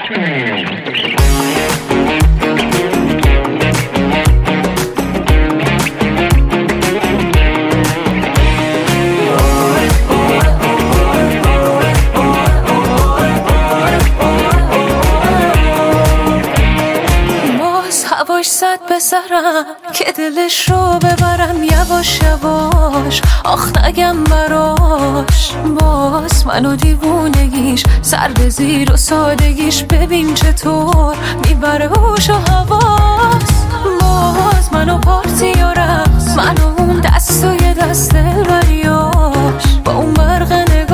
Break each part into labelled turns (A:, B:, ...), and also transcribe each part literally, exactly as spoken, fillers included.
A: صد بسرم که دلش رو ببرم یواش یواش، آخ نگم براش. باز منو دیوونگیش سر به زیر و سادگیش، ببین چطور میبره هوش و حواس. باز منو پارتی و رقص، منو اون دست و یه دست دلبریاش، با اون برق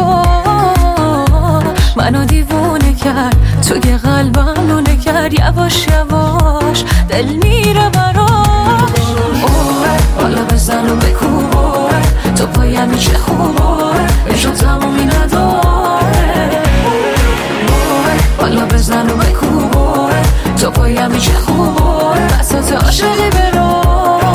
A: نگاه منو دیوونه کرد، توی قلبم نونه کرد. یواش یواش دل میره براش. اوه بالا بزن و بکوبار، تو پایم میشه خوبار، عشق تمومی نداره. اوه بالا بزن و بکوبار، تو پایم میشه خوبار، بساط عاشقی برامه.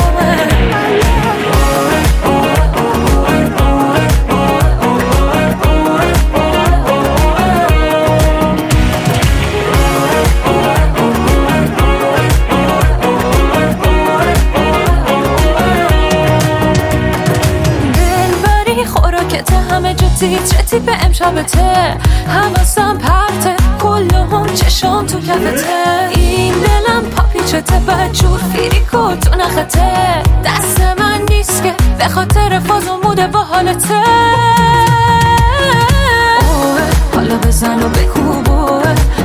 A: همه جا تیتر به امشبته، حواسم پرته، کلهم چشام تو کفته. این دلم پاپیچته، بدجور فیریکو تو نخته. دست من نیست که به خاطر فاز و موده با حالته. اوه حالا بزن و بکوبه،